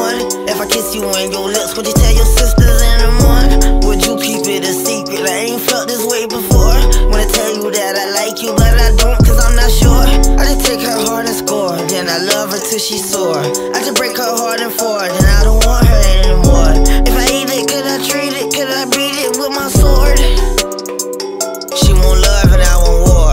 horny. If I kiss you on your lips, would you tell your sisters in the morning? Would you keep it a secret? I ain't felt this way before. Wanna tell you that I like you, but I don't, cause I'm not sure. I just take her heart and score, then I love her till she's sore. I just break her heart and four, then I don't want her anymore. If I eat it, could I treat it? Could I beat it with my sword? She want love and I want war.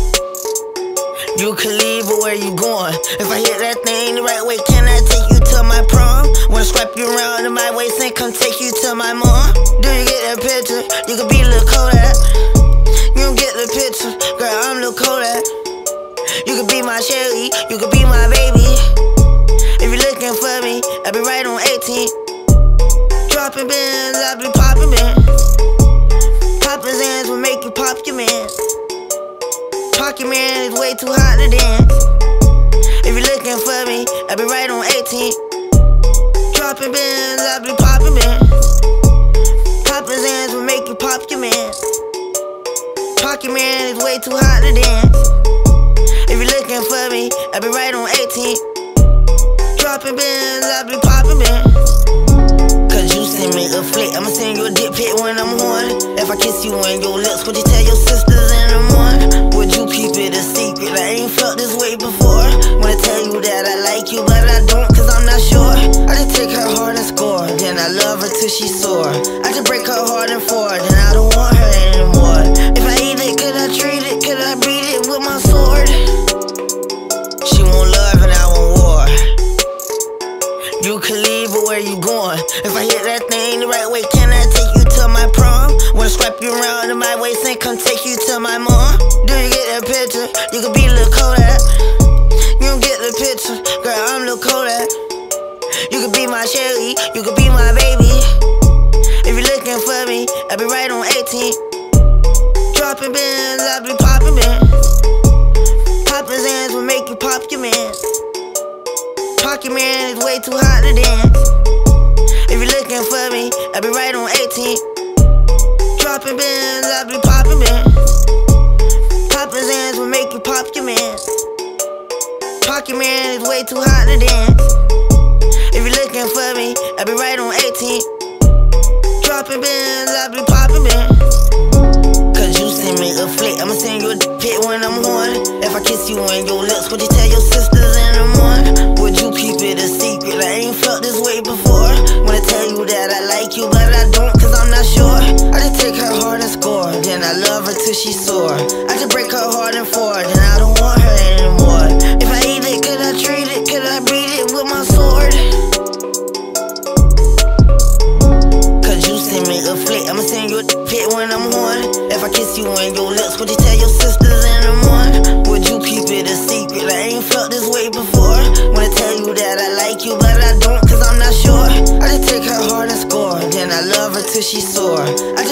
You can leave, but where you going? If I hit that thing the right way, can I take you to my prom? Wanna scrap you around in my waist and come take you to my mom? Do you get that picture? You could be Lil Kodak. You don't get the picture, girl, I'm Lil Kodak. You could be my Shelly, you could be my baby. If you're looking for me, I'll be right on 18. Dropping bins, I'll be popping bins. Poppin' Zans will make you pop your mans. Pocket man is way too hot to dance. If you're looking for me, I'll be right on 18. Dropping bins, I'll be popping bins. Poppin' Zans will make you pop your mans. Pocket man is way too hot to dance. If you're looking for me, I'll be right on 18. Dropping bins, I'll be popping bins. Cause you send me a flick, I'ma send you a dick pic when I'm horny. If I kiss you on your lips, would you tell your sisters in the morning? Would you keep it a secret? I ain't felt this way before. Wanna tell you that I like you, but I don't, cause I'm not sure. I just take her heart and score, then I love her till she's sore. I just break her heart and four, then I don't want her anymore. If I eat it, could I treat it? Could I beat it with my sword? She want love and I want war. You can leave, but where you going? If I hit that thing the right way, can I take you to my prom? Wanna scrap you around in my waist and come take you to my mom? Do you get that picture? You could be Lil Kodak. You don't get the picture, girl, I'm Lil Kodak. You could be my Shelly, you could be my baby. If you're looking for me, I'll be right on 18. Dropping bins, I'll be popping bins. Poppin' Zans will make you pop your mans. Pocket man is way too hot to dance. If you're looking for me, I'll be right on 18. Dropping bins, I'll be popping bins. Poppin' Zans will make you pop your mans. Pocket man is way too hot to dance. If you're looking for me, I'll be right on 18. Dropping bins, I'll be popping bins. Cause you send me a flick, I'ma send you a dick pic when I'm horny. If I kiss you on your lips, would you tell your sisters in the morning? Would you keep it a secret? I ain't felt this way before. Wanna tell you that I like you, but I don't, cause I'm not sure. I just take her heart and score, then I love her till she's sore. I just break her heart and four, then I don't want her anymore. If I eat it, could I treat it? Could I beat it with my sword? Cause you send me a flick, I'ma send you a pic when I'm horny. If I kiss you on your lips, would you tell your sisters in the morning? Would you keep it a secret? I ain't felt this way before. Wanna tell you that I like you, but I don't, cause I'm not sure. I just take her heart and score, then I love her till she's sore. I